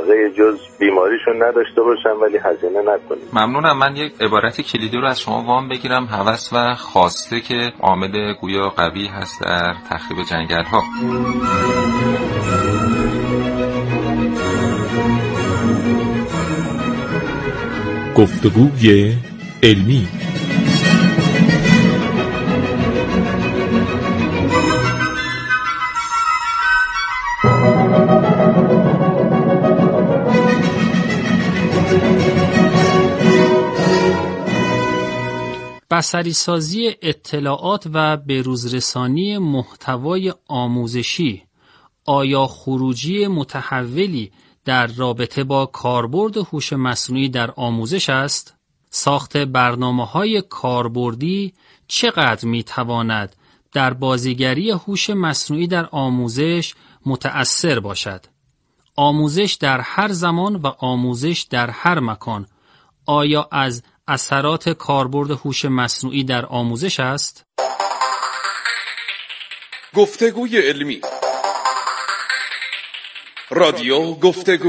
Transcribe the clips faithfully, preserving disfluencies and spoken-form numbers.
علاقه جز بیماریشون نداشته باشن ولی هزینه نکنیم. ممنونم. من یک عبارت کلیدی رو از شما وام بگیرم. هوس و خواسته که عامل گویا قوی هست در تخریب جنگل‌ها. گفتگوی علمی. بصری‌سازی اطلاعات و بروزرسانی محتوای آموزشی آیا خروجی متحولی در رابطه با کاربرد هوش مصنوعی در آموزش است؟ ساخت برنامه‌های کاربردی چقدر می‌تواند در بازیگری هوش مصنوعی در آموزش متأثر باشد؟ آموزش در هر زمان و آموزش در هر مکان آیا از اثرات کاربرد هوش مصنوعی در آموزش است؟ گفتگوی علمی. رادیو گفتگو.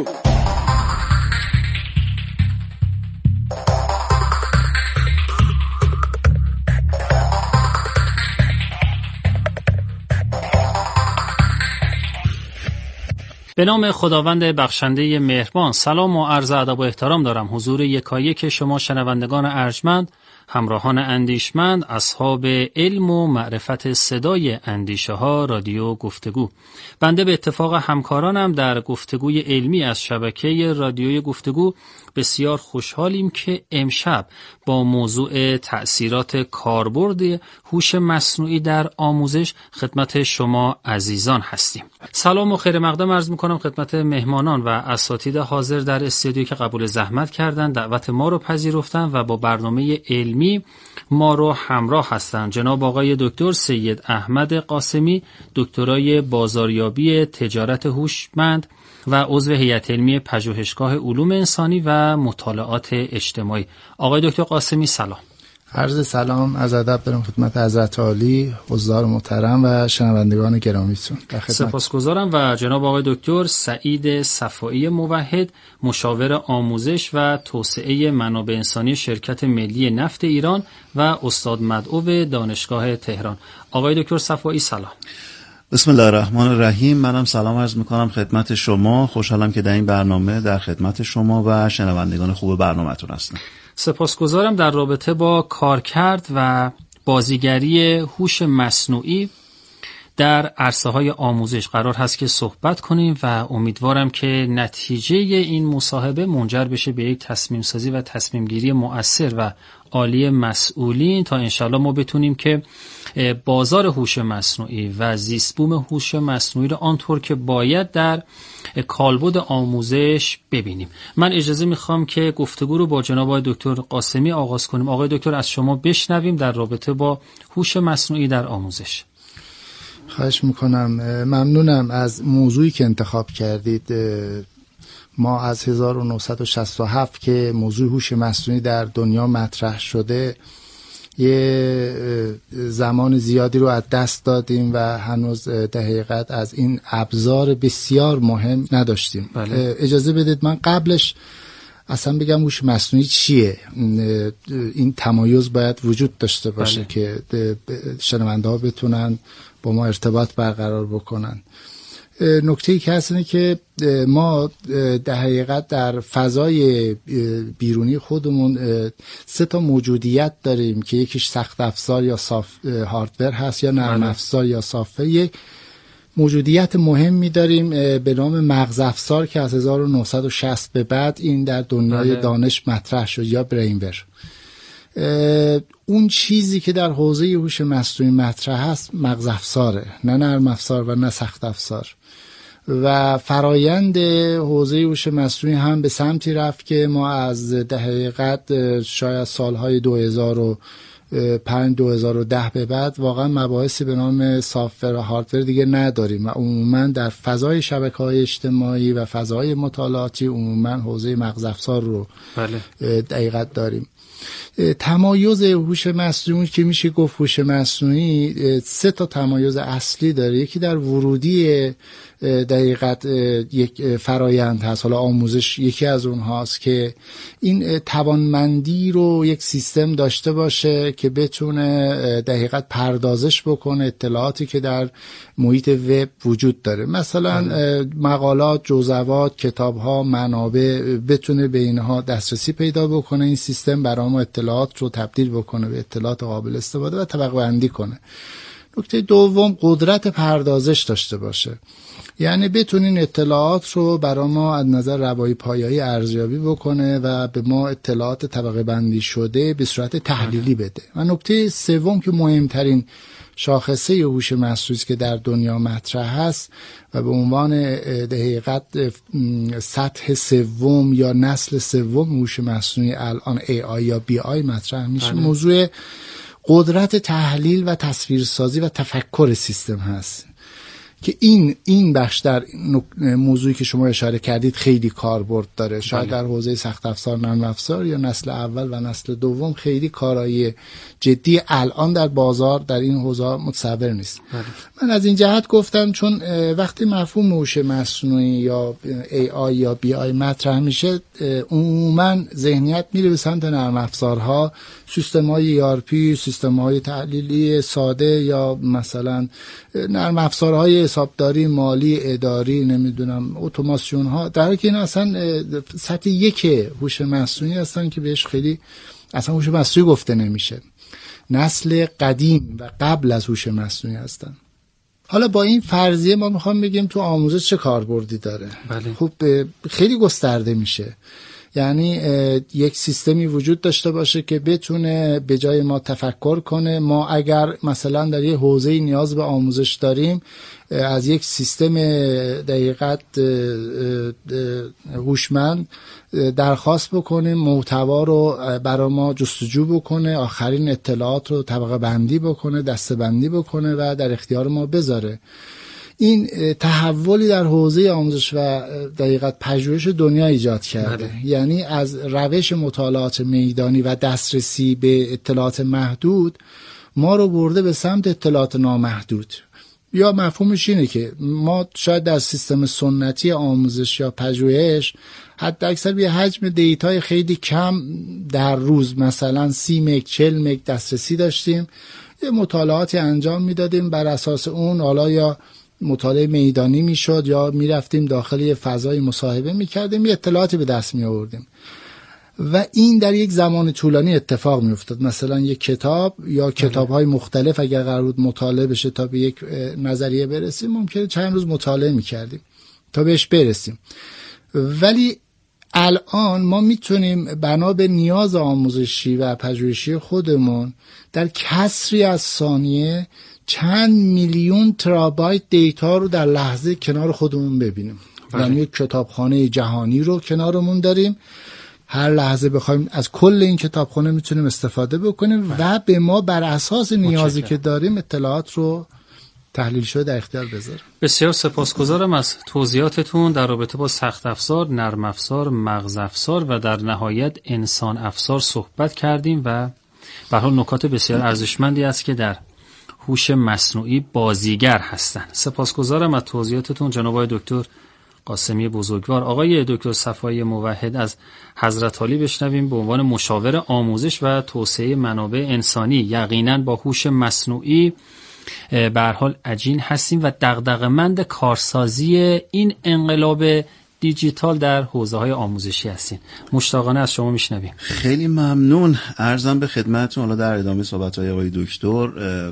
به نام خداوند بخشنده مهربان. سلام و عرض ادب و احترام دارم حضور یکایک شما شنوندگان ارجمند، همراهان اندیشمند، اصحاب علم و معرفت صدای اندیشه ها رادیو گفتگو. بنده به اتفاق همکارانم در گفتگوی علمی از شبکه رادیوی گفتگو بسیار خوشحالیم که امشب با موضوع تأثیرات کاربرد هوش مصنوعی در آموزش خدمت شما عزیزان هستیم. سلام و خیر مقدم عرض می‌کنم خدمت مهمانان و اساتید حاضر در استودیو که قبول زحمت کردند، دعوت ما رو پذیرفتند و با برنامه علمی ما رو همراه هستند. جناب آقای دکتر سید احمد قاسمی، دکترای بازاریابی تجارت هوشمند و عضو هیئت علمی پژوهشگاه علوم انسانی و مطالعات اجتماعی. آقای دکتر قاسمی سلام. عرض سلام از ادب دارم خدمت حضرت عالی، حضار محترم و شنوندگان گرامیتون. سپاسگزارم. و جناب آقای دکتر سعید صفایی موحد، مشاور آموزش و توسعه منابع انسانی شرکت ملی نفت ایران و استاد مدعو دانشگاه تهران. آقای دکتر صفایی سلام. بسم الله الرحمن الرحیم. منم سلام عرض میکنم خدمت شما. خوشحالم که در این برنامه در خدمت شما و شنوندگان خوب برنامه‌تون هستم. سپاسگزارم. در رابطه با کارکرد و بازیگری هوش مصنوعی در عرصه‌های آموزش قرار هست که صحبت کنیم و امیدوارم که نتیجه این مصاحبه منجر بشه به یک تصمیم سازی و تصمیم گیری مؤثر و عالی مسئولین تا انشالله ما بتونیم که بازار هوش مصنوعی و زیست بوم هوش مصنوعی رو آنطور که باید در کالبد آموزش ببینیم. من اجازه میخوام که گفتگو رو با جناب آقای دکتر قاسمی آغاز کنیم. آقای دکتر از شما بشنویم در رابطه با هوش مصنوعی در آموزش. خواهش میکنم. ممنونم از موضوعی که انتخاب کردید. ما از هزار و نهصد و شصت و هفت که موضوع هوش مصنوعی در دنیا مطرح شده یه زمان زیادی رو از دست دادیم و هنوز در حقیقت از این ابزار بسیار مهم نداشتیم. بله. اجازه بدید من قبلش اصلا بگم هوش مصنوعی چیه. این تمایز باید وجود داشته باشه. بله. که شنونده ها بتونن با ما ارتباط برقرار بکنن. نکته‌ای که هست اینه که ما در حقیقت در فضای بیرونی خودمون سه تا موجودیت داریم که یکیش سخت افزار یا ساف هاردور هست یا نرم افزار یا سافت. یک موجودیت مهمی داریم به نام مغز افزار که از هزار و نهصد و شصت به بعد این در دنیای بله. دانش مطرح شد یا برینور. اون چیزی که در حوزه هوش مصنوعی مطرح هست مغز افزاره، نه نرم افزار و نه سخت افزار. و فرایند حوزه هوش مصنوعی هم به سمتی رفت که ما از در حقیقت شاید سالهای دو هزار و پنج دو هزار و ده به بعد واقعا مباحثی به نام سافت‌ور و هاردور دیگه نداریم و عموما در فضای شبکه‌های اجتماعی و فضای مطالعاتی عموما حوزه مغز افزار رو بله. دقیقت داریم. تمایز هوش مصنوعی که میشه گفت هوش مصنوعی سه تا تمایز اصلی داره. یکی در ورودی دقیقاً یک فرایند هست، حالا آموزش یکی از اونهاست که این توانمندی رو یک سیستم داشته باشه که بتونه دقیقاً پردازش بکنه اطلاعاتی که در محیط وب وجود داره، مثلا مقالات، جزوات، کتاب‌ها، منابع، بتونه به اینها دسترسی پیدا بکنه. این سیستم برای ما اطلاعات رو تبدیل بکنه به اطلاعات قابل استفاده و طبقه بندی کنه. نکته دوم، قدرت پردازش داشته باشه، یعنی بتونین اطلاعات رو برای ما از نظر روایی پایه‌ای ارزیابی بکنه و به ما اطلاعات طبقه بندی شده به صورت تحلیلی بده. و نکته سوم که مهمترین شاخصه هوش مصنوعی که در دنیا مطرح هست و به عنوان دقیقاً سطح سوم یا نسل سوم هوش مصنوعی الان ای آی یا بی آی مطرح میشه، موضوع قدرت تحلیل و تصویرسازی و تفکر سیستم هست که این این بخش در موضوعی که شما اشاره کردید خیلی کاربرد داره. شاید در حوزه سخت افزار، نرم افزار یا نسل اول و نسل دوم خیلی کارایی جدی الان در بازار در این حوزه متصور نیست. بله. من از این جهت گفتم چون وقتی مفهوم هوش مصنوعی یا ای آی یا بی آی مطرح میشه، عموما ذهنیت میره به سمت نرم افزارها، سیستم‌های ای آر پی، سیستم‌های تحلیلی ساده یا مثلا نرم افزارهای حسابداری، مالی، اداری، نمیدونم اتوماسیون ها، در حالی که این اصلا سطح یک هوش مصنوعی هستن که بهش خیلی اصلا هوش مصنوعی گفته نمیشه، نسل قدیم و قبل از هوش مصنوعی هستن. حالا با این فرضیه ما میخوام بگیم تو آموزش چه کاربردی داره. بله. خب خیلی گسترده میشه، یعنی یک سیستمی وجود داشته باشه که بتونه به جای ما تفکر کنه. ما اگر مثلا در یه حوزه نیاز به آموزش داریم، از یک سیستم دقیقاً هوشمند درخواست بکنیم محتوا رو برای ما جستجو بکنه، آخرین اطلاعات رو طبقه بندی بکنه، دسته بندی بکنه و در اختیار ما بذاره. این تحولی در حوزه آموزش و دقیقاً پژوهش دنیا ایجاد کرده. بله. یعنی از روش مطالعات میدانی و دسترسی به اطلاعات محدود ما رو برده به سمت اطلاعات نامحدود. یا مفهومش اینه که ما شاید در سیستم سنتی آموزش یا پژوهش حتی اکثر به حجم دیتای خیلی کم در روز، مثلا سی مگ، چل مگ دسترسی داشتیم، یه مطالعاتی انجام میدادیم، بر اساس اون حالا یا مطالعه میدانی میشد یا میرفتیم داخل یه فضای مصاحبه میکردیم، یه اطلاعاتی به دست می آوردیم و این در یک زمان طولانی اتفاق می افتاد. مثلا یک کتاب یا کتاب‌های مختلف اگر قرار بود مطالعه بشه تا به یک نظریه برسیم، ممکنه چند روز مطالعه میکردیم تا بهش برسیم. ولی الان ما میتونیم بنا به نیاز آموزشی و پژوهشی خودمون در کسری از ثانیه چند میلیون ترابایت دیتا رو در لحظه کنار خودمون ببینیم. یعنی یک کتابخانه جهانی رو کنارمون داریم، هر لحظه بخوایم از کل این کتابخانه میتونیم استفاده بکنیم و به ما بر اساس نیازی که داریم اطلاعات رو تحلیل شده در اختیار بذاریم. بسیار سپاسگزارم از توضیحاتتون در رابطه با سخت افزار، نرم افزار، مغز افزار و در نهایت انسان افزار صحبت کردیم و به هر حال نکات بسیار ارزشمندی است که در هوش مصنوعی بازیگر هستند. سپاسگزارم از توضیحاتتون جناب آقای دکتر قاسمی بزرگوار. آقای دکتر صفایی موحد از حضرت عالی بشنویم به عنوان مشاور آموزش و توسعه منابع انسانی. یقینا با هوش مصنوعی به هر حال عجین هستیم و دغدغه‌مند کارسازی این انقلاب دیجیتال در حوزه‌های آموزشی هستین. مشتاقانه از شما میشنویم. خیلی ممنون. عرضم به خدمتتون حالا در ادامه صحبت‌های آقای دکتر،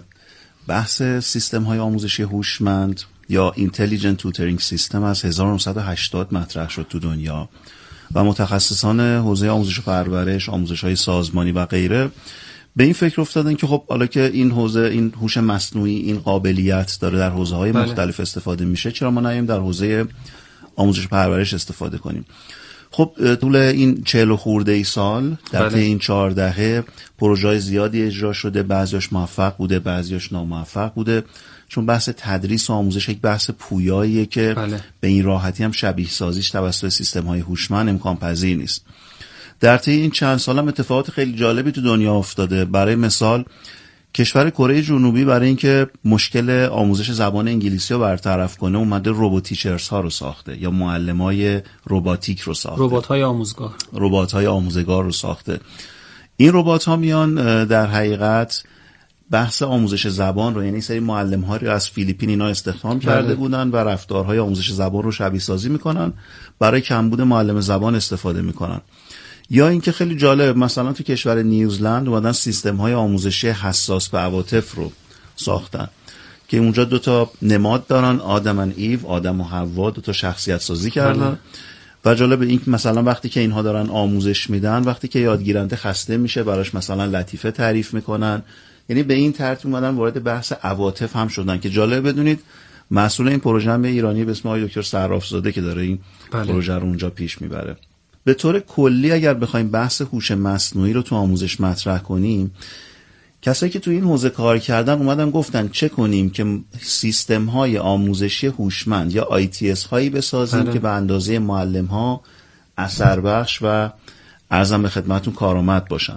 بحث سیستم‌های آموزشی هوشمند یا اینتلیجنت توترینگ سیستم از هزار و نهصد و هشتاد مطرح شد تو دنیا و متخصصان حوزه آموزش و پرورش، آموزش‌های سازمانی و غیره به این فکر افتادن که خب حالا که این حوزه، این هوش مصنوعی این قابلیت داره در حوزه‌های بله. مختلف استفاده میشه، چرا ما نیم در حوزه آموزش و پرورش استفاده کنیم؟ خب طول این چهل و خورده ای سال در طی این چهار دهه پروژه‌های زیادی اجرا شده، بعضیاش موفق بوده، بعضیاش ناموفق بوده، چون بحث تدریس و آموزش یک بحث پویاییه که بله. به این راحتی هم شبیه سازیش توسط سیستم‌های هوشمند امکان پذیر نیست. در طی این چند سال هم اتفاقات خیلی جالبی تو دنیا افتاده. برای مثال کشور کره جنوبی برای اینکه مشکل آموزش زبان انگلیسی رو برطرف کنه اومده ربات تیچرز ها رو ساخته یا معلمای رباتیک رو ساخته، ربات‌های آموزگار ربات‌های آموزگار رو ساخته. این ربات‌ها میان در حقیقت بحث آموزش زبان رو، یعنی سری معلم‌ها رو از فیلیپین اینا استخدام کرده بودن و رفتارهای آموزش زبان رو شبیه سازی میکنن، برای کمبود معلم زبان استفاده میکنن. یا اینکه خیلی جالب مثلا تو کشور نیوزلند اومدن سیستم‌های آموزشی حساس به عواطف رو ساختن که اونجا دو تا نماد دارن، آدم و ایو، آدم و حوا، دو تا شخصیت سازی کردن. و جالب این مثلا وقتی که اینها دارن آموزش میدن، وقتی که یادگیرنده خسته میشه براش مثلا لطیفه تعریف میکنن، یعنی به این ترتیب اومدن وارد بحث عواطف هم شدن که جالب بدونید مسئول این پروژه هم ایرانی به اسم آقای دکتر صرافزاده که داره این بله. پروژه رو اونجا پیش میبره. به طور کلی اگر بخوایم بحث هوش مصنوعی رو تو آموزش مطرح کنیم، کسایی که تو این حوزه کار کردن اومدن گفتن چه کنیم که سیستم های آموزشی هوشمند یا آی تی اس هایی بسازیم بله. که به اندازه معلم ها اثر بخش و عرضم به خدمتتون کارآمد باشن.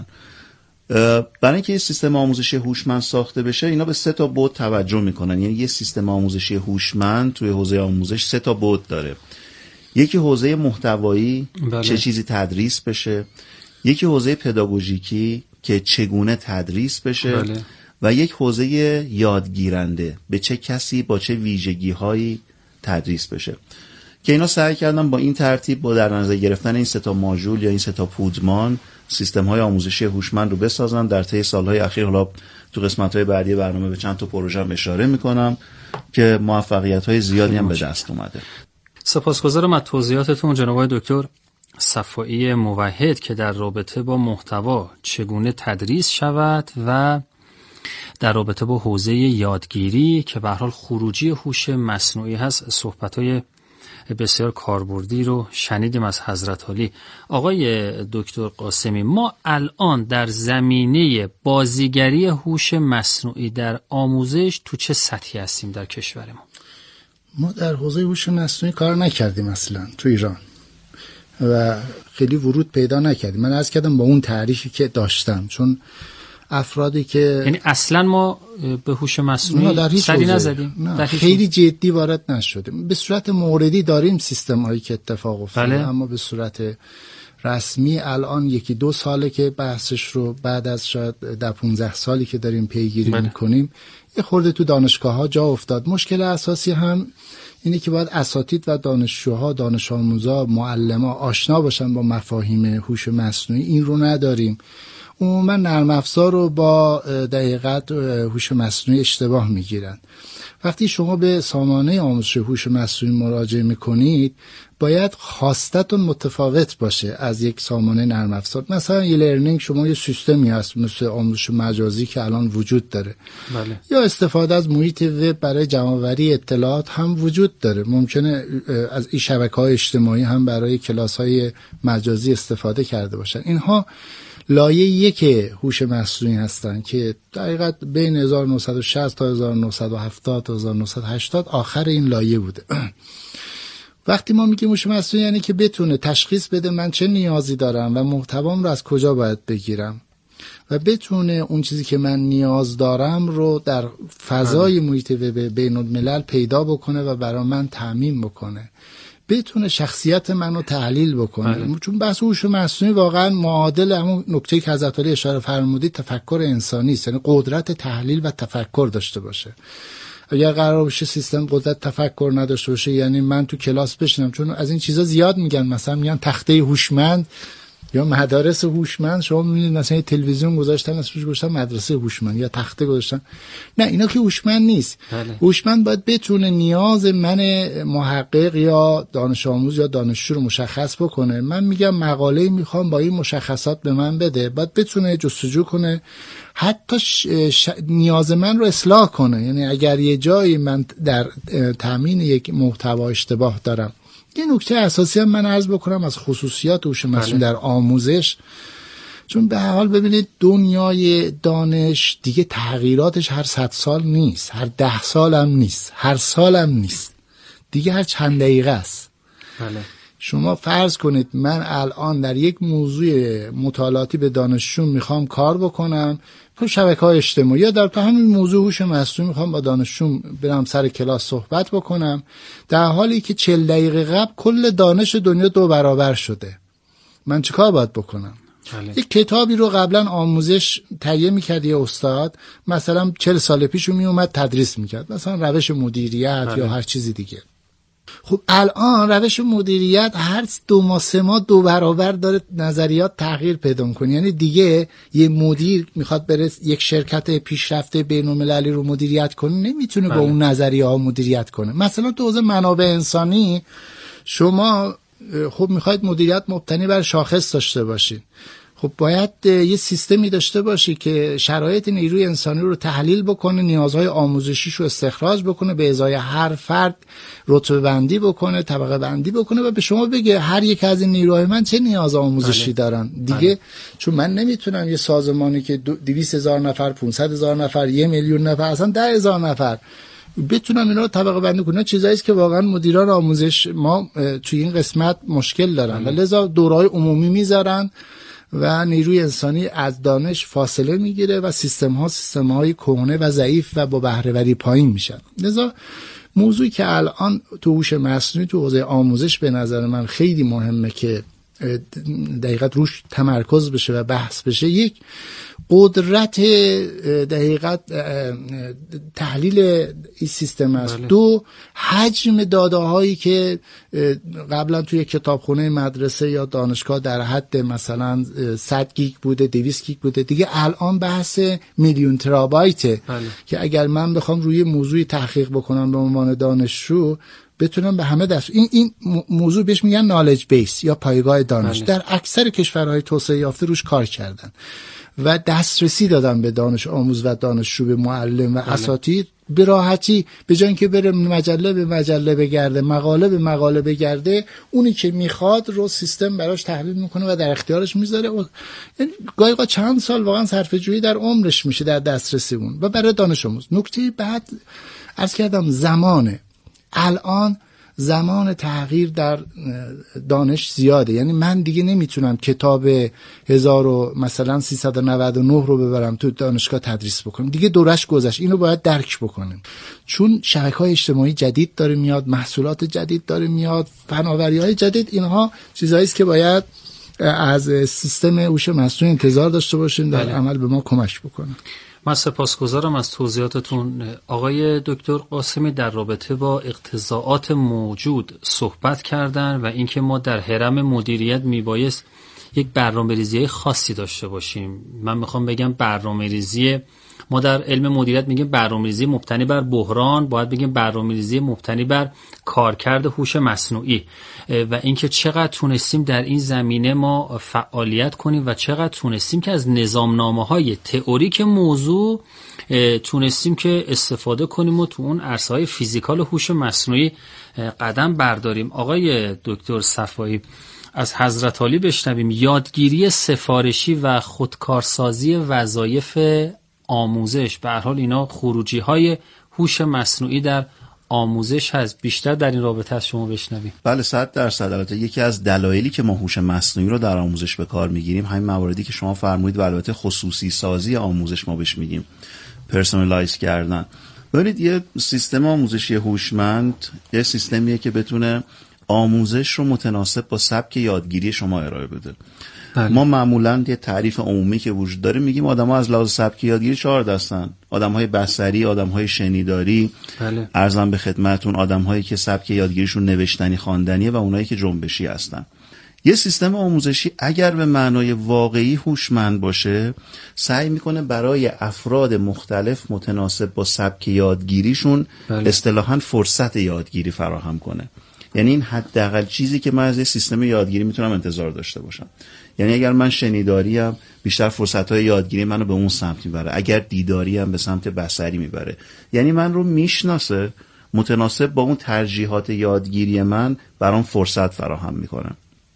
برای اینکه یه سیستم آموزشی هوشمند ساخته بشه اینا به سه تا بعد توجه میکنن. یعنی یه سیستم آموزشی هوشمند توی حوزه آموزش سه تا بعد داره. یکی حوزه محتوایی بله. چه چیزی تدریس بشه، یکی حوزه پداگوژیکی که چگونه تدریس بشه بله. و یک حوزه یادگیرنده به چه کسی با چه ویژگی هایی تدریس بشه که اینا سعی کردن با این ترتیب با در نظر گرفتن این سه تا ماژول یا این سه تا پودمان سیستم های آموزشی هوشمند رو بسازن. در طی سالهای اخیر حالا تو قسمت های بعدی برنامه به چند تا پروژه هم اشاره میکنم که موفقیت های زیادی هم به دست اومده. سپاسگزارم از توضیحاتتون جناب آقای دکتر صفایی موحد که در رابطه با محتوا چگونه تدریس شود و در رابطه با حوزه یادگیری که به هر حال خروجی هوش مصنوعی هست صحبت‌های بسیار کاربردی رو شنیدیم از حضرت عالی. آقای دکتر قاسمی، ما الان در زمینه بازیگری هوش مصنوعی در آموزش تو چه سطحی هستیم در کشور ما؟ ما در حوزه هوش مصنوعی کار نکردیم اصلا تو ایران و خیلی ورود پیدا نکردیم. من عرض کردم با اون تعریفی که داشتم، چون افرادی که یعنی اصلا ما به هوش مصنوعی سری نزدیم، نه خیلی جدی وارد نشدیم. به صورت موردی داریم سیستم هایی که اتفاق افتاده بله. اما به صورت رسمی الان یکی دو ساله که بحثش رو بعد از شاید در پونزده سالی که داریم پیگیری بله. میکنیم یه خورده تو دانشگاه ها جا افتاد. مشکل اساسی هم اینه که باید اساتید و دانشجوها، دانش آموزا، معلما آشنا باشن با مفاهیم هوش مصنوعی. این رو نداریم. عموما نرم افزار رو با دقیقت هوش مصنوعی اشتباه میگیرن. وقتی شما به سامانه آموزش هوش مصنوعی مراجعه میکنید باید خواستتون متفاوت باشه از یک سامانه نرم افزار. مثلا ای لرنینگ شما یه سیستمی هست مثل آموزش مجازی که الان وجود داره بله. یا استفاده از محیط وب برای جمع‌آوری اطلاعات هم وجود داره. ممکنه از این شبکه‌های اجتماعی هم برای کلاس‌های مجازی استفاده کرده باشن. اینها لایه یک هوش مصنوعی هستن که دقیقاً بین هزار و نهصد و شصت تا هزار و نهصد و هفتاد تا هزار و نهصد و هشتاد آخر این لایه بوده. وقتی ما میگیم هوش مصنوعی یعنی که بتونه تشخیص بده من چه نیازی دارم و محتوام رو از کجا باید بگیرم و بتونه اون چیزی که من نیاز دارم رو در فضای محیط وب بین الملل پیدا بکنه و برای من تامین بکنه، بتونه شخصیت منو تحلیل بکنه بله. چون بحث هوش مصنوعی واقعا معادل همون نکته که حضرت علی اشاره فرمودید تفکر انسانی است، یعنی قدرت تحلیل و تفکر داشته باشه. اگر قرار باشه سیستم قدرت تفکر نداشته باشه یعنی من تو کلاس بشینم، چون از این چیزا زیاد میگن، مثلا میگن تخته هوشمند یا مدارس هوشمند. شما میبینید مثلا تلویزیون گذاشتن اسمش گذاشتن مدرسه هوشمند یا تخته گذاشتن. نه اینا که هوشمند نیست. هوشمند باید بتونه نیاز من محقق یا دانش آموز یا دانشجو رو مشخص بکنه. من میگم مقاله میخوام با این مشخصات به من بده، باید بتونه جستجو کنه، حتی ش... ش... نیاز من رو اصلاح کنه. یعنی اگر یه جایی من در تامین یک محتوا اشتباه دارم. یه نکته اساسی هم من عرض بکنم از خصوصیات هوش مصنوعی در آموزش، چون به هر حال ببینید دنیای دانش دیگه تغییراتش هر صد سال نیست، هر ده سال هم نیست، هر سال هم نیست، دیگه هر چند دقیقه است. بله. شما فرض کنید من الان در یک موضوع مطالعاتی به دانشجو میخوام کار بکنم تو شبکه‌های اجتماعی یا در تو همین موضوع هوش مصنوعی میخوام با دانشجو برم سر کلاس صحبت بکنم، در حالی که چهل دقیقه قبل کل دانش دنیا دو برابر شده. من چیکار باید بکنم؟ بله. یک کتابی رو قبلا آموزش تهیه میکرد یه استاد، مثلا چهل سال پیش می اومد تدریس میکرد، مثلا روش مدیریت بله. یا هر چیزی دیگه. خب الان روش مدیریت هر دو ماه سه ماه دو برابر داره نظریات تغییر پیدا میکنه. یعنی دیگه یه مدیر میخواد بره یک شرکت پیشرفته بین‌المللی رو مدیریت کنه، نمیتونه بله. با اون نظریه ها مدیریت کنه. مثلا تو حوزه منابع انسانی شما خب میخواید مدیریت مبتنی بر شاخص داشته باشید، خب باید یه سیستمی داشته باشی که شرایط نیروی انسانی رو تحلیل بکنه، نیازهای آموزشیش رو استخراج بکنه، به ازای هر فرد رتبه بندی بکنه، طبقه بندی بکنه و به شما بگه هر یک از این نیروهای من چه نیاز آموزشی دارن دیگه. بله. چون من نمیتونم یه سازمانی که دویست هزار نفر، پانصد هزار نفر، یه میلیون نفر، اصلا ده هزار نفر بتونم اینا رو طبقه بندی کنم. چیزایی است که واقعا مدیران آموزش ما توی این قسمت مشکل دارن و لذا دورهای عمومی میذارن و نیروی انسانی از دانش فاصله میگیره و سیستم ها سیستم های کهنه و ضعیف و با بهره وری پایین میشن. لذا موضوعی که الان تو هوش مصنوعی تو حوزه آموزش به نظر من خیلی مهمه که دقیقاً روش تمرکز بشه و بحث بشه، یک قدرت دقیقاً تحلیل این سیستم است. بله. دو، حجم داده هایی که قبلا توی کتابخونه مدرسه یا دانشگاه در حد مثلا صد گیگ بوده، دویست گیگ بوده، دیگه الان بحث میلیون ترابایته. بله. که اگر من بخوام روی موضوعی تحقیق بکنم به عنوان دانشجو بتونم به همه دست این این موضوع بهش میگن نالج بیس یا پایگاه دانش. بله. در اکثر کشورهای توسعه یافته روش کار کردن و دسترسی دادن به دانش آموز و دانشجو، به معلم و بله. اساتید به راحتی، به جای اینکه بره مجله به مجله بگرده، مقاله به مقاله بگرده، اونی که میخواد رو سیستم براش تحلیل میکنه و در اختیارش میذاره. و یعنی گاهی اوقات چند سال واقعا صرفه‌جویی در عمرش میشه در دسترسی اون و برای دانش آموز. نکته بعد عرض کردم زمانه. الان زمان تغییر در دانش زیاده، یعنی من دیگه نمیتونم کتاب هزار و مثلا سیصد و نود و نه رو ببرم تو دانشگاه تدریس بکنم، دیگه دورش گذشت. اینو باید درک بکنیم، چون شبکه‌های اجتماعی جدید داره میاد، محصولات جدید داره میاد، فناوری‌های جدید، اینها چیزایی است که باید از سیستم هوش مصنوعی انتظار داشته باشیم در بله. عمل به ما کمک بکنه. من سپاسگزارم از توضیحاتتون آقای دکتر قاسمی. در رابطه با اقتضاعات موجود صحبت کردن و اینکه ما در هرم مدیریت میبایست یک برنامه‌ریزی خاصی داشته باشیم. من میخوام بگم برنامه‌ریزی، ما در علم مدیریت میگیم برنامه‌ریزی مبتنی بر بحران، باید بگیم برنامه‌ریزی مبتنی بر کارکرد هوش مصنوعی و اینکه چقدر تونستیم در این زمینه ما فعالیت کنیم و چقدر تونستیم که از نظامنامه‌های تئوریک موضوع تونستیم که استفاده کنیم و تو اون عرصه‌های فیزیکال هوش مصنوعی قدم برداریم. آقای دکتر صفایی، از حضرت علی بشنویم یادگیری سفارشی و خودکارسازی وظایف آموزش. به هر حال اینا خروجی های هوش مصنوعی در آموزش هست. بیشتر در این رابطه از شما بشنویم. بله صد درصد. البته یکی از دلایلی که ما هوش مصنوعی رو در آموزش به کار میگیریم همین مواردی که شما فرمودید و البته خصوصی سازی آموزش ما بهش میگیم، پرسونالایز کردن. ببینید یه سیستم آموزشی هوشمند یه سیستمیه که بتونه آموزش رو متناسب با سبک یادگیری شما ارائه بده. بله. ما معمولاً یه تعریف عمومی که وجود داره میگیم آدم‌ها از لحاظ سبک یادگیری چهار دستن: آدم‌های بصری، آدم‌های شنیداری، بله. عرضم به خدمتتون آدم‌هایی که سبک یادگیریشون نوشتنی خواندنیه و اونایی که جنبشی هستن. یه سیستم آموزشی اگر به معنای واقعی هوشمند باشه سعی میکنه برای افراد مختلف متناسب با سبک یادگیریشون بله. اصطلاحاً فرصت یادگیری فراهم کنه. یعنی این حداقل چیزی که من از یه سیستم یادگیری میتونم انتظار داشته باشم. یعنی اگر من شنیداریم بیشتر فرصت‌های یادگیری منو به اون سمت میبره، اگر دیداریم به سمت بصری میبره. یعنی من رو میشناسه، متناسب با اون ترجیحات یادگیری من برام فرصت فراهم میکنه.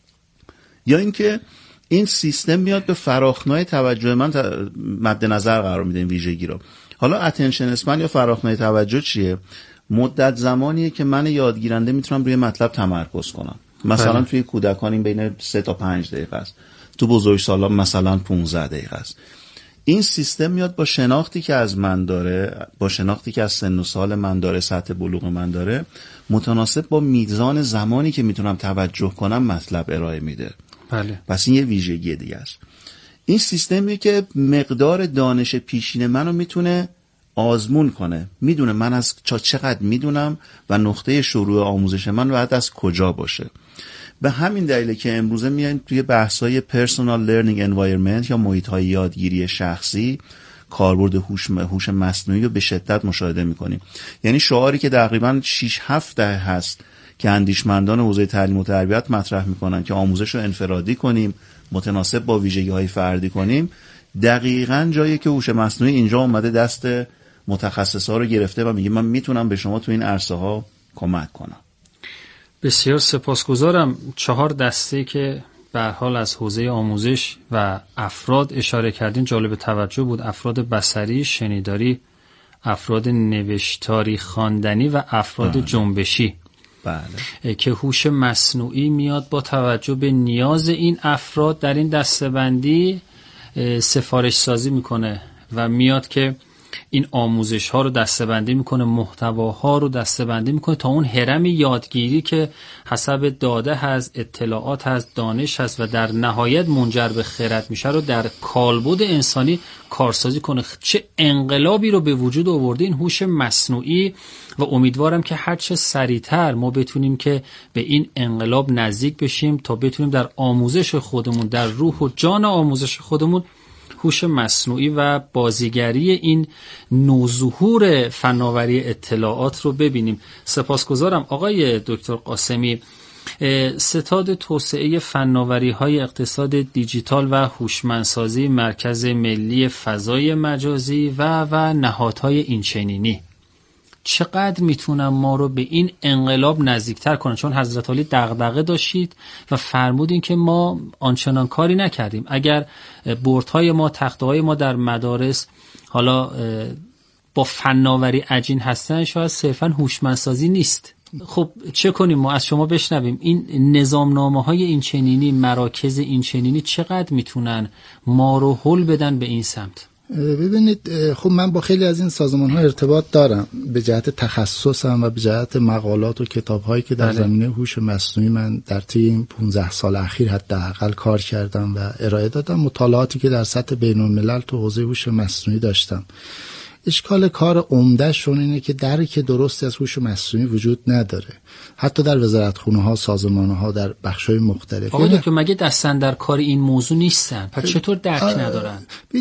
یا اینکه این سیستم میاد به فراخنای توجه من مد نظر قرار میده این ویژگی رو. حالا اتنشن اسپن یا فراخنای توجه چیه؟ مدت زمانیه که من یادگیرنده میتونم روی مطلب تمرکز کنم. مثلا بله. توی کودکان این بین سه تا پنج دقیقه است، تو بزرگسالان مثلا پانزده دقیقه است. این سیستم میاد با شناختی که از من داره، با شناختی که از سن و سال من داره، سطح بلوغ من داره، متناسب با میزان زمانی که میتونم توجه کنم مطلب ارائه میده. بله. پس این یه ویژگی دیگه است. این سیستمی که مقدار دانش پیشین منو میتونه آزمون کنه، میدونه من از چقدر میدونم و نقطه شروع آموزش من باید از کجا باشه. به همین دلیله که امروزه میایم توی بحث‌های personal learning environment یا محیط‌های یادگیری شخصی کاربرد هوش هوش مصنوعی رو به شدت مشاهده میکنیم. یعنی شعاری که تقریباً شش هفت دهه هست که اندیشمندان حوزه تعلیم و تربیت مطرح میکنن که آموزش رو انفرادی کنیم، متناسب با ویژگی‌های فردی کنیم، دقیقاً جایی که هوش مصنوعی اینجا اومده دست متخصصا رو گرفته و میگه من میتونم به شما تو این عرصه‌ها کمک کنم. بسیار سپاسگزارم. چهار دسته که به هر حال از حوزه آموزش و افراد اشاره کردین جالب توجه بود: افراد بصری، شنیداری، افراد نوشتاری خواندنی و افراد بله. جنبشی. بله. که هوش مصنوعی میاد با توجه به نیاز این افراد در این دسته‌بندی سفارش سازی میکنه و میاد که این آموزش ها رو دسته‌بندی میکنه، محتواها رو دسته‌بندی میکنه تا اون هرم یادگیری که حسب داده هست، اطلاعات هست، دانش هست و در نهایت منجر به خرد میشه رو در کالبد انسانی کارسازی کنه. چه انقلابی رو به وجود آورده این هوش مصنوعی و امیدوارم که هر چه سریعتر ما بتونیم که به این انقلاب نزدیک بشیم تا بتونیم در آموزش خودمون، در روح و جان آموزش خودمون، هوش مصنوعی و بازیگری این نوظهور فناوری اطلاعات رو ببینیم. سپاسگزارم آقای دکتر قاسمی. ستاد توسعه فناوری‌های اقتصاد دیجیتال و هوشمندسازی مرکز ملی فضای مجازی و و نهادهای اینچنینی چقدر میتونن ما رو به این انقلاب نزدیکتر کنن؟ چون حضرت علی دغدغه داشتید و فرمودین که ما آنچنان کاری نکردیم. اگر بردهای ما، تخته‌های ما در مدارس حالا با فناوری عجین هستن، شاید صرفاً هوشمندسازی نیست. خب چه کنیم؟ ما از شما بشنویم این نظامنامه‌های اینچنینی، مراکز اینچنینی چقدر میتونن ما رو هل بدن به این سمت؟ ببینید، خب من با خیلی از این سازمان ها ارتباط دارم به جهت تخصصم و به جهت مقالات و کتاب هایی که در بله. زمینه هوش مصنوعی من در طی این پانزده سال اخیر حداقل کار کردم و ارائه دادم، مطالعاتی که در سطح بین الملل تو حوزه هوش مصنوعی داشتم. اشکال کار عمده‌شون اینه که درک درستی از هوش مصنوعی وجود نداره، حتی در وزارتخونه‌ها، سازمان‌ها، در بخش‌های مختلف. آقای دکتر مگه دستن در کار این موضوع نیستن؟ پس چطور درک ندارن؟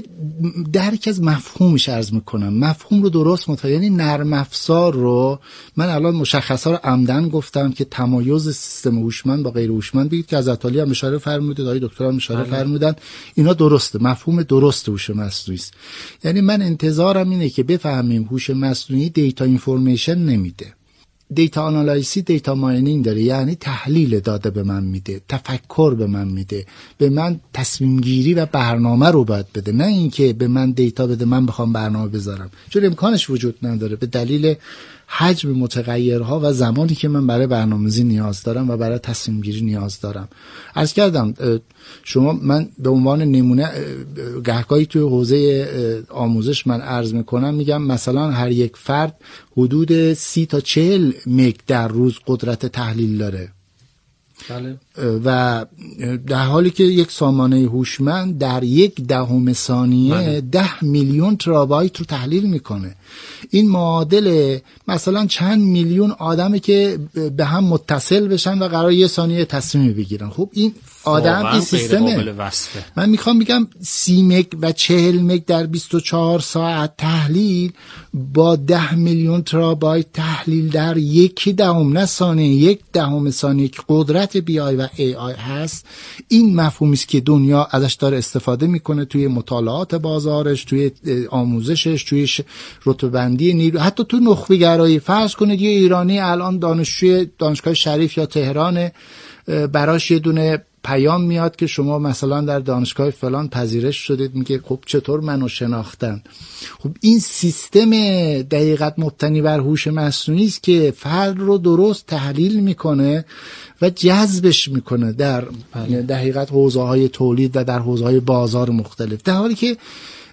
درک از مفهومش عرض میکنم، مفهوم رو درست متوجه، یعنی نرم افزار رو من الان مشخصا رو عمدن گفتم که تمایز سیستم هوشمند با غیر هوشمند بگید که از عطالی هم اشاره فرمودید، آقای دکتر هم اشاره فرمودن، اینا درسته، مفهوم درست هوش مصنوعی است. یعنی من انتظارم اینه که بفهمیم هوش مصنوعی دیتا اینفورمیشن نمیده، دیتا آنالیسی، دیتا ماینینگ داره، یعنی تحلیل داده به من میده، تفکر به من میده، به من تصمیم گیری و برنامه رو باید بده، نه اینکه به من دیتا بده من بخوام برنامه بذارم، چون امکانش وجود نداره به دلیل حجم متغیرها و زمانی که من برای برنامه‌ریزی نیاز دارم و برای تصمیم گیری نیاز دارم. عرض کردم شما، من به عنوان نمونه گهگاهی توی حوزه آموزش من عرض میکنم، میگم مثلا هر یک فرد حدود سی تا چهل مگ در روز قدرت تحلیل داره. بله. و در حالی که یک سامانه هوشمند در یک دهم ثانیه بله. ده میلیون ترابایت رو تحلیل میکنه. این معادل مثلا چند میلیون آدمی که به هم متصل بشن و قرار یه ثانیه تصمیم بگیرن. خب این آدم، این سیستمه. من میخوام بگم سی مگ و چهل مگ در بیست و چهار ساعت تحلیل با ده میلیون ترابایت تحلیل در یک دهم نه ثانیه، یک دهم ثانیه که قدرت بی آی و ای آی هست. این مفهومی است که دنیا ازش داره استفاده میکنه توی مطالعات بازارش، توی آموزشش، توی رتبه‌بندی نیرو، حتی تو نخبه گرایی. فرض کنید یه ایرانی الان دانشجوی دانشگاه شریف یا تهران، براش یه دونه پیام میاد که شما مثلا در دانشگاه فلان پذیرش شدید، میگه خب چطور منو شناختن؟ خب این سیستم دقیقاً مبتنی بر هوش مصنوعی است که فرد رو درست تحلیل میکنه و جذبش میکنه در دقیقاً حوزه‌های تولید و در حوزه‌های بازار مختلف. در حالی که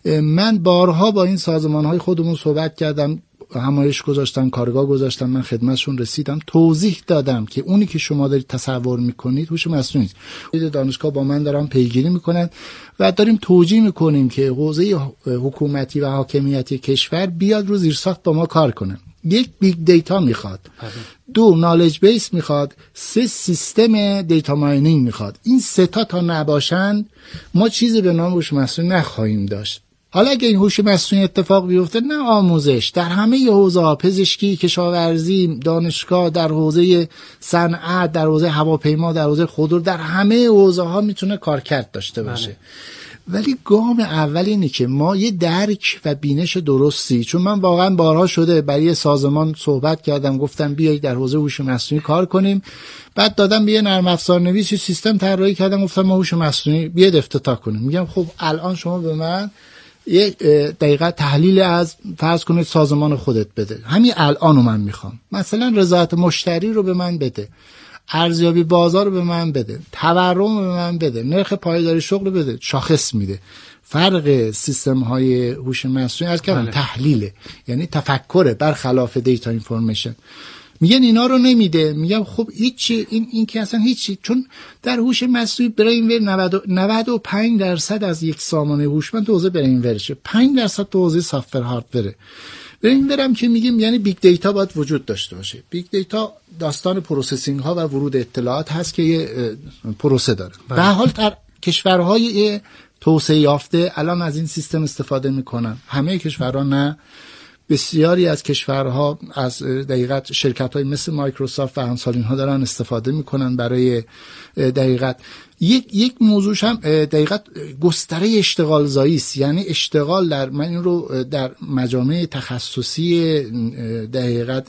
من بارها با این سازمان‌های خودمون صحبت کردم، همایش گذاشتن، کارگاه گذاشتن، من خدمتشون رسیدم، توضیح دادم که اونی که شما دارید تصور میکنید هوش مصنوعی است. دانشگاه با من دارن پیگیری میکنن و داریم توجیه میکنیم که حوزه حکومتی و حاکمیتی کشور بیاد رو زیرساخت با ما کار کنه. یک بیگ دیتا میخواد، دو نالج بیس میخواد، سه سیستم دیتا ماینینگ میخواد. این سه تا تا نباشن ما چیزی به نام هوش مصنوعی نخواهیم داشت. حالا اگه این هوش مصنوعی اتفاق بیفته، نه آموزش در همه حوزه‌ها، پزشکی، کشاورزی، دانشگاه، در حوزه صنعت، در حوزه هواپیما، در حوزه خودرو، در همه حوزه‌ها میتونه کارکرد داشته باشه. ولی گام اول اینه که ما یه درک و بینش درستی، چون من واقعا بارها شده برای سازمان صحبت کردم، گفتم بیایید در حوزه هوش مصنوعی کار کنیم، بعد دادم به یه نرم افزار نویس سیستم طراحی کردم، گفتم ما هوش مصنوعی بیاید افتتاح کنیم. میگم خب الان شما به من یک دقیقه تحلیل از فرض کنید سازمان خودت بده، همین الانو من میخوام، مثلا رضایت مشتری رو به من بده، ارزیابی بازار رو به من بده، تورم رو به من بده، نرخ پایداری شغل رو بده، شاخص میده. فرق سیستم های هوش مصنوعی از که تحلیله، یعنی تفکره برخلاف دیتا اینفورمیشن. میگن اینا رو نمیده، میگم خب هیچی، این این که اصلا هیچی، چون در هوش مصنوعی برین ور نود و پنج درصد از یک سامانه هوشمند تو حوزه برین ورشه، پنج درصد تو حوزه سافتور هاردوره. برین ورم که میگیم یعنی بیگ دیتا باید وجود داشته باشه. بیگ دیتا داستان پروسسینگ ها و ورود اطلاعات هست که یه پروسه داره. به هر حال در کشورهای توسعه یافته الان از این سیستم استفاده میکنن، همه کشورها نه، بسیاری از کشورها از دقیقاً شرکت‌های مثل مایکروسافت و همسال اینها دارن استفاده میکنن برای دقیقاً یک یک موضوعش هم دقیقاً گستره اشتغال زایی است. یعنی اشتغال در، من این رو در مجامع تخصصی دقیقاً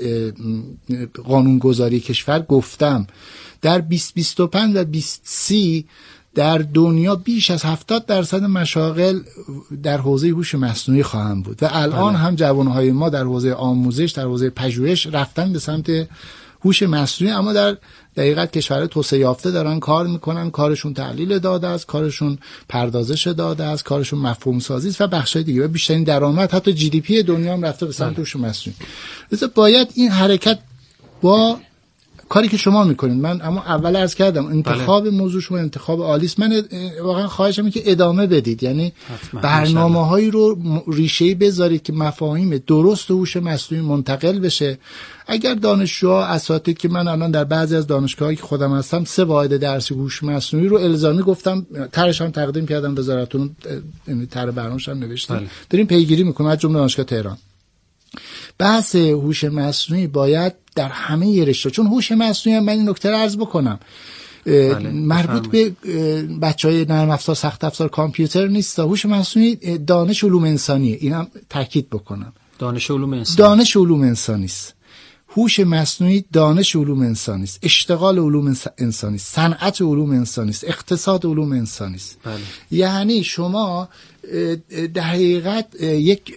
قانونگذاری کشور گفتم، در بیست بیست و پنج و بیست سی در دنیا بیش از هفتاد درصد مشاغل در حوزه هوش مصنوعی خواهند بود و الان بله. هم جوانهای ما در حوزه آموزش، در حوزه پژوهش رفتن به سمت هوش مصنوعی، اما در دقیقاً کشورهای توسعه یافته دارن کار میکنن، کارشون تحلیل داده است، کارشون پردازش داده است، کارشون مفهوم سازی است و بخشای دیگه و بیشترین درآمد حتی جی دی پی دنیا هم رفته به سمت هوش مصنوعی. لذا باید این حرکت با کاری که شما میکنید، من اما اول عرض کردم انتخاب بله. موضوع شما انتخاب عالی است. من واقعا خواهشم اینه که ادامه بدید، یعنی برنامه‌هایی رو ریشه‌ای بذارید که مفاهیم درست هوش مصنوعی منتقل بشه. اگر دانشجوها اساتید که من الان در بعضی از دانشگاهایی که خودم هستم سه واحد درسی هوش مصنوعی رو الزامی گفتم، طرحش هم تقدیم کردم وزارتتون، یعنی طرح برنامه‌اش هم نوشتیم بله. داریم پیگیری میکنیم از جمله دانشگاه تهران. بحث هوش مصنوعی باید در همه رشته، چون هوش مصنوعی من این نکته رو عرض بکنم بله، مربوط به بچهای نرم افزار سخت افزار کامپیوتر نیست. هوش مصنوعی دانش علوم انسانیه، اینم تاکید بکنم، دانش علوم انسانی دانش علوم انسانی است. هوش مصنوعی دانش علوم انسانی است، اشتغال علوم انسانی است، صنعت علوم انسانی است، اقتصاد علوم انسانی است. بله. یعنی شما در حقیقت یک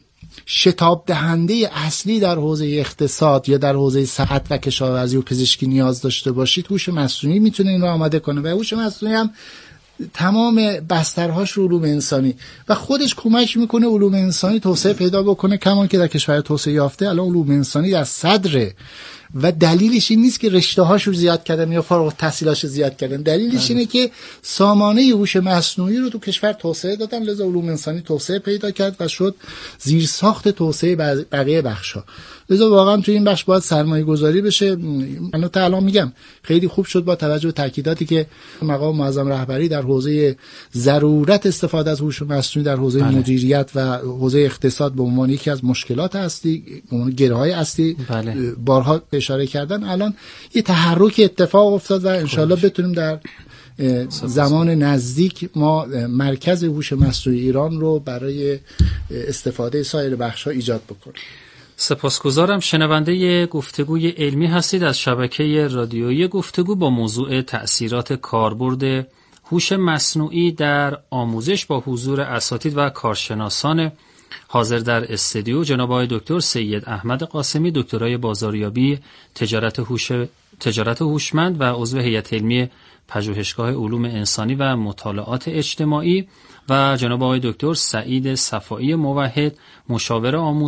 شتاب دهنده اصلی در حوزه اقتصاد یا در حوزه صحت و کشاورزی و پزشکی نیاز داشته باشید، هوش مصنوعی میتونه این رو آماده کنه و هوش مصنوعی هم تمام بسترهاش رو علوم انسانی و خودش کمک میکنه علوم انسانی توسعه پیدا بکنه، کمان که در کشور توسعه یافته الان علوم انسانی در صدره و دلیلش این نیست که رشته هاشو زیاد کردن یا فارغ التحصیلاشو زیاد کردن، دلیلش اینه که سامانه هوش مصنوعی رو تو کشور توسعه دادن، لذا علوم انسانی توسعه پیدا کرد و شد زیرساخت توسعه بقیه بخشا. لذا واقعا تو این بخش باید سرمایه گذاری بشه. من تا الان میگم خیلی خوب شد با توجه به تاکیداتی که مقام معظم رهبری در حوزه ضرورت استفاده از هوش مصنوعی در حوزه بله. مدیریت و حوزه اقتصاد به عنوان یکی از مشکلات اصلی، به عنوان گره‌های اصلی بله. بارها اشاره کردن. الان یه تحرک اتفاق افتاد و انشالله بتونیم در زمان نزدیک ما مرکز هوش مصنوعی ایران رو برای استفاده سایر بخش‌ها ایجاد بکنیم. سپاسگزارم. شنونده گفتگوی علمی هستید از شبکه رادیویی گفتگو با موضوع تأثیرات کاربرد هوش مصنوعی در آموزش با حضور اساتید و کارشناسان حاضر در استودیو جناب آقای دکتر سید احمد قاسمی، دکترای بازاریابی تجارت هوش تجارت هوشمند و عضو هیئت علمی پژوهشگاه علوم انسانی و مطالعات اجتماعی، و جناب آقای دکتر سعید صفایی موحد، مشاور آموزش